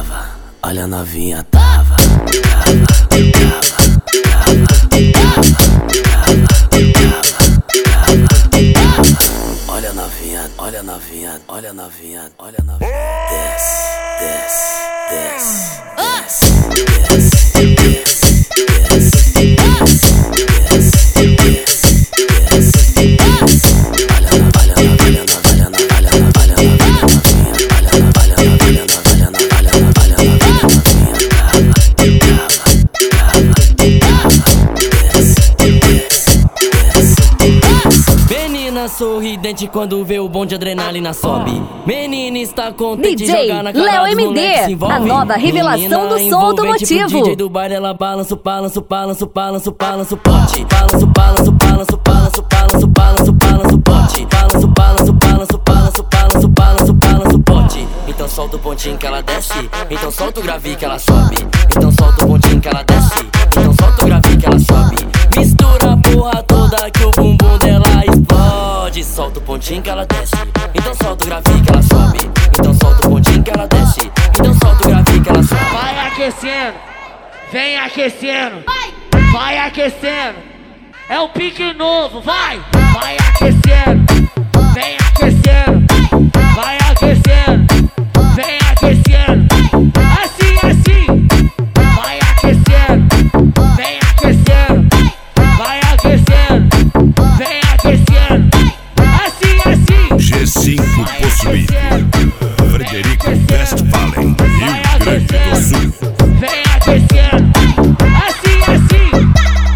Trava, olha a novinha, trava, olha a novinha, olha a novinha, olha a novinha, olha a novinha. Desce, desce, desce, desce, desce, desce, desce. Menina sorridente quando vê o bom de adrenalina sobe. Menina está contente de DJ jogar na cara Léo dos MD, moleques que se envolve. a nova revelação do som automotivo. Pro DJ do baile ela balança, balança, balança, balança, balança o pote. Balança, balança, balança, balança, balança, balança, balança o pote. Balança, balança, balança, balança, balança, balança, balança o pote. Então solta o pontinho que ela desce, então solta o grave que ela sobe. Então solta o pontinho que ela desce, então solta o grave que ela sobe. Mistura a porra toda que o bumbum dela explode. Solta o pontinho que ela desce, então solta o grave que ela sobe. Então solta o pontinho que ela desce, então solta o grave que ela sobe. Vai aquecendo, vem aquecendo, vai aquecendo. É o pique novo, vai aquecendo.